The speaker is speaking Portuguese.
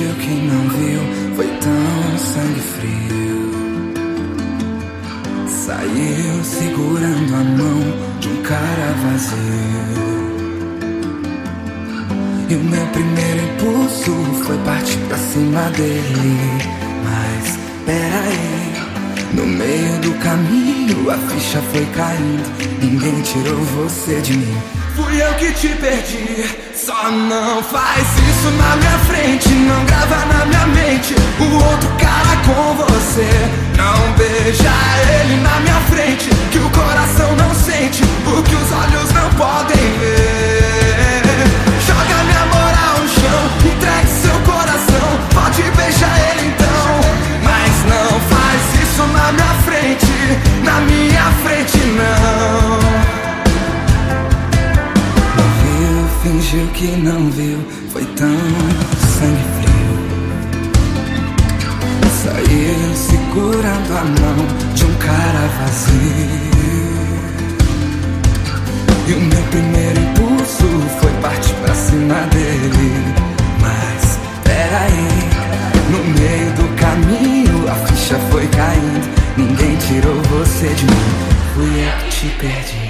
fingiu que não viu, foi tão sangue frio. Saiu segurando a mão de um cara vazio. E o meu primeiro impulso foi partir pra cima dele. Mas peraí, no meio do caminho a ficha foi caindo. Ninguém tirou você de mim, fui eu que te perdi. Só não faz isso na minha frente, não grava na minha mente o outro cara com você. Não beija ele na minha frente, que o coração não sente o que os olhos não podem ver. Joga minha moral no chão, entregue seu coração, pode beijar ele então. Mas não faz isso na minha frente não. Fingiu que não viu, foi tão sangue frio. Saiu segurando a mão de um cara vazio. E o meu primeiro impulso foi partir pra cima dele. Mas peraí, no meio do caminho a ficha foi caindo. Ninguém tirou você de mim, fui eu que te perdi.